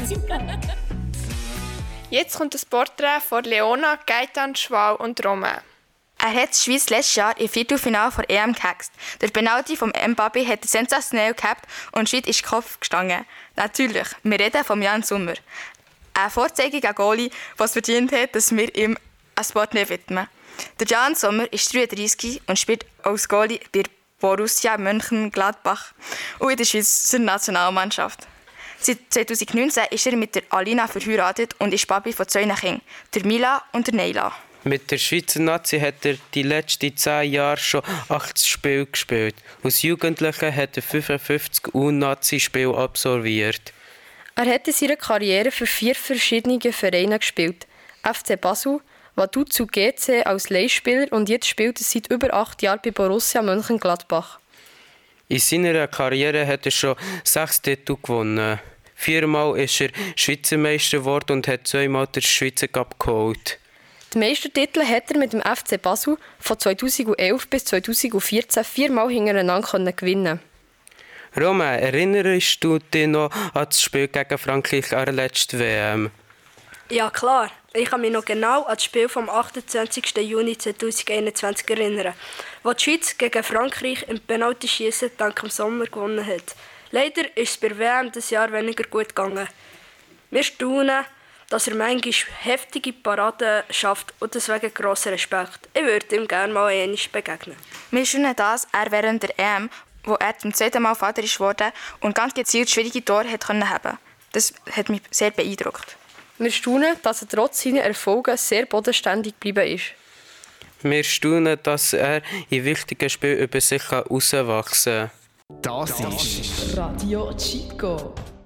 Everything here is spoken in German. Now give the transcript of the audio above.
Jetzt kommt das Porträt von Leona, Gaetan, Schwal und Romain. Er hat die Schweiz letztes Jahr im Viertelfinale der EM gehext. Der Penalty von Mbappé hat er sensationell gehabt und die Schweiz ist Kopf gestanden. Natürlich, wir reden von Jan Sommer. Ein vorzeigiger Goalie, was verdient hat, dass wir ihm ein Porträt widmen. Der Jan Sommer ist 33 und spielt als Goalie bei Borussia Mönchengladbach und in der Schweizer Nationalmannschaft. Seit 2019 ist er mit der Alina verheiratet und ist Papi von 2 Kindern, der Mila und der Neila. Mit der Schweizer Nazi hat er die letzten 10 Jahre schon 80 Spiele gespielt. Als Jugendlicher hat er 55 U-Nazi-Spiele absolviert. Er hat in seiner Karriere für 4 verschiedene Vereine gespielt. FC Basel, Vaduz GC als Leihspieler und jetzt spielt er seit über 8 Jahren bei Borussia Mönchengladbach. In seiner Karriere hat er schon 6 Titel gewonnen. 4-mal ist er Schweizer Meister geworden und hat 2-mal den Schweizer Cup geholt. Die meisten Titel hat er mit dem FC Basel von 2011 bis 2014 4-mal hintereinander gewinnen. Romain, erinnerst du dich noch an das Spiel gegen Frankreich an der letzten WM? Ja klar, ich kann mich noch genau an das Spiel vom 28. Juni 2021 erinnern, wo die Schweiz gegen Frankreich im Penaltyschiessen dank dem Sommer gewonnen hat. Leider ist es bei der WM dieses Jahr weniger gut gegangen. Wir staunen, dass er manchmal heftige Paraden schafft und deswegen grosser Respekt. Ich würde ihm gerne mal einmal begegnen. Wir staunen, dass er während der EM, wo er zum 2. Mal Vater wurde und ganz gezielt schwierige Tore haben konnte. Das hat mich sehr beeindruckt. Wir staunen, dass er trotz seiner Erfolge sehr bodenständig geblieben ist. Wir staunen, dass er in wichtigen Spielen über sich herauswachsen kann. Das ist Radio Chico.